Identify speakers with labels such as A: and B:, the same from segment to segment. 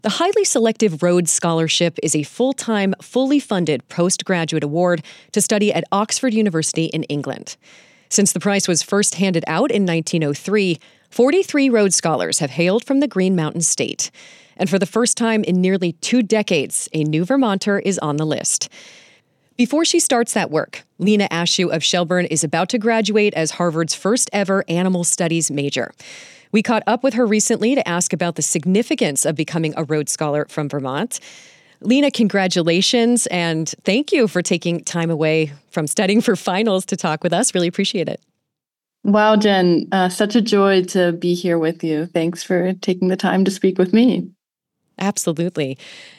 A: The Highly Selective Rhodes Scholarship is a full-time, fully funded postgraduate award to study at Oxford University in England. Since the prize was first handed out in 1903, 43 Rhodes Scholars have hailed from the Green Mountain State. And for the first time in nearly 2 decades, a new Vermonter is on the list. Before she starts that work, Lena Ashew of Shelburne is about to graduate as Harvard's first ever animal studies major. We caught up with her recently to ask about the significance of becoming a Rhodes Scholar from Vermont. Lena, congratulations, and thank you for taking time away from studying for finals to talk with us. Really appreciate it.
B: Wow, Jen, such a joy to be here with you. Thanks for taking the time to speak with me.
A: Absolutely.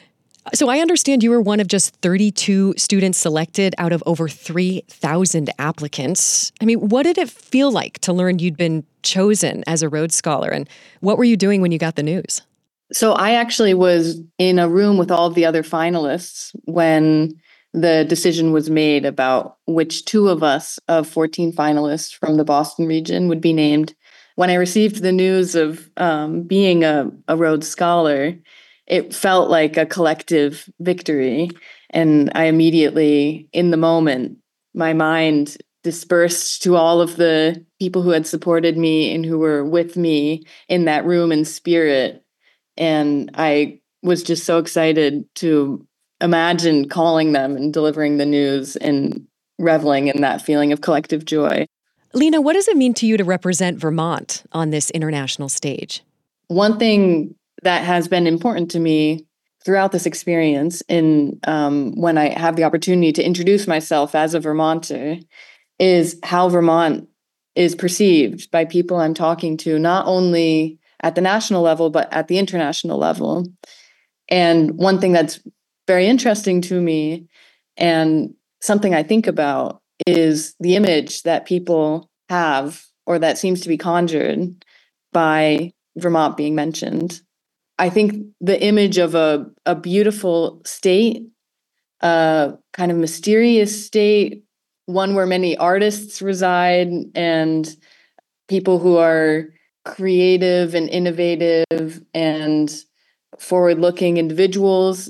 A: So I understand you were one of just 32 students selected out of over 3,000 applicants. I mean, what did it feel like to learn you'd been chosen as a Rhodes Scholar? And what were you doing when you got the news?
B: So I actually was in a room with all of the other finalists when the decision was made about which 2 of us of 14 finalists from the Boston region would be named. When I received the news of being a Rhodes Scholar, it felt like a collective victory. And I immediately, in the moment, my mind dispersed to all of the people who had supported me and who were with me in that room in spirit. And I was just so excited to imagine calling them and delivering the news and reveling in that feeling of collective joy.
A: Lena, what does it mean to you to represent Vermont on this international stage?
B: One thing that has been important to me throughout this experience, in when I have the opportunity to introduce myself as a Vermonter, is how Vermont is perceived by people I'm talking to, not only at the national level, but at the international level. And one thing that's very interesting to me and something I think about is the image that people have, or that seems to be conjured by Vermont being mentioned. I think the image of a beautiful state, a kind of mysterious state, one where many artists reside and people who are creative and innovative and forward-looking individuals,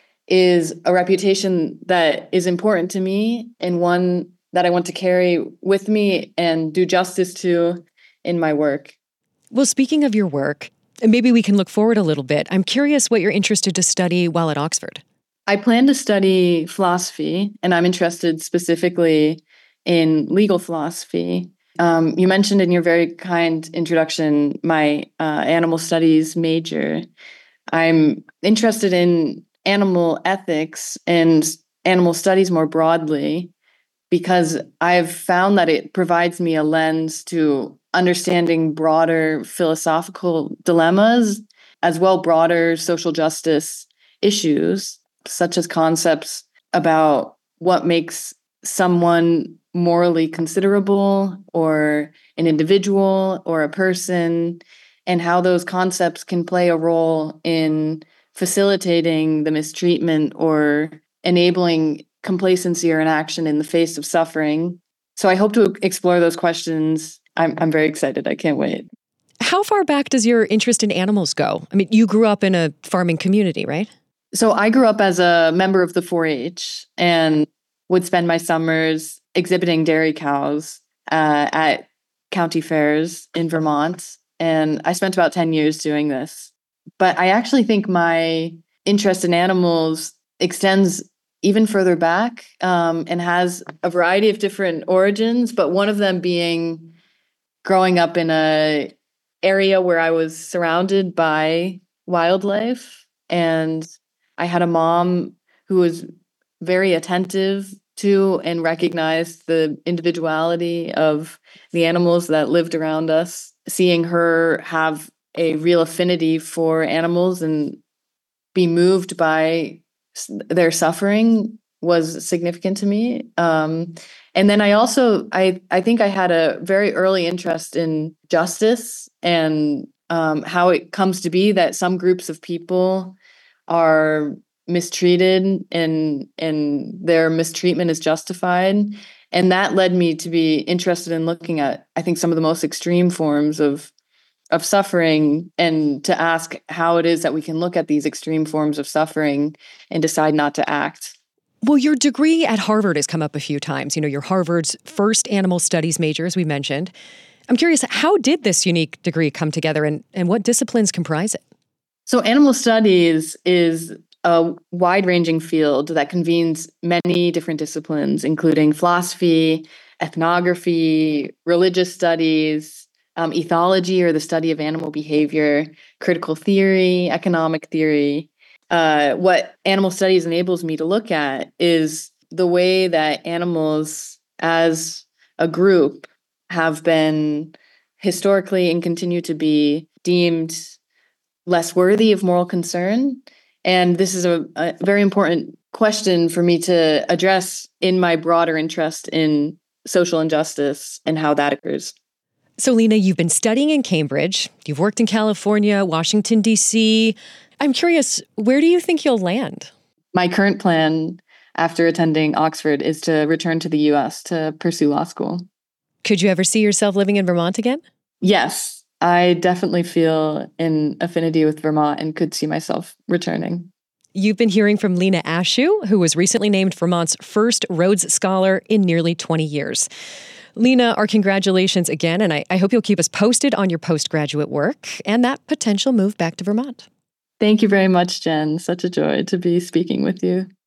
B: is a reputation that is important to me and one that I want to carry with me and do justice to in my work.
A: Well, speaking of your work, maybe we can look forward a little bit. I'm curious what you're interested to study while at Oxford.
B: I plan to study philosophy, and I'm interested specifically in legal philosophy. You mentioned in your very kind introduction my animal studies major. I'm interested in animal ethics and animal studies more broadly because I've found that it provides me a lens to understanding broader philosophical dilemmas, as well broader social justice issues, such as concepts about what makes someone morally considerable or an individual or a person, and how those concepts can play a role in facilitating the mistreatment or enabling complacency or inaction in the face of suffering. So I hope to explore those questions. I'm very excited. I can't wait.
A: How far back does your interest in animals go? I mean, you grew up in a farming community, right?
B: So I grew up as a member of the 4-H and would spend my summers exhibiting dairy cows at county fairs in Vermont. And I spent about 10 years doing this. But I actually think my interest in animals extends even further back and has a variety of different origins, but one of them being growing up in an area where I was surrounded by wildlife. And I had a mom who was very attentive to and recognized the individuality of the animals that lived around us. Seeing her have a real affinity for animals and be moved by their suffering was significant to me. And then I think I had a very early interest in justice and how it comes to be that some groups of people are mistreated and their mistreatment is justified. And that led me to be interested in looking at, I think, some of the most extreme forms of of suffering and to ask how it is that we can look at these extreme forms of suffering and decide not to act.
A: Well, your degree at Harvard has come up a few times. You're Harvard's first animal studies major, as we mentioned. I'm curious, how did this unique degree come together and what disciplines comprise it?
B: So animal studies is a wide-ranging field that convenes many different disciplines, including philosophy, ethnography, religious studies, ethology, or the study of animal behavior, critical theory, economic theory. What animal studies enables me to look at is the way that animals as a group have been historically and continue to be deemed less worthy of moral concern. And this is a very important question for me to address in my broader interest in social injustice and how that occurs.
A: So, Lena, you've been studying in Cambridge. You've worked in California, Washington, D.C. I'm curious, where do you think you'll land?
B: My current plan after attending Oxford is to return to the U.S. to pursue law school.
A: Could you ever see yourself living in Vermont again?
B: Yes, I definitely feel an affinity with Vermont and could see myself returning.
A: You've been hearing from Lena Ashew, who was recently named Vermont's first Rhodes Scholar in nearly 20 years. Lena, our congratulations again, and I hope you'll keep us posted on your postgraduate work and that potential move back to Vermont.
B: Thank you very much, Jen. Such a joy to be speaking with you.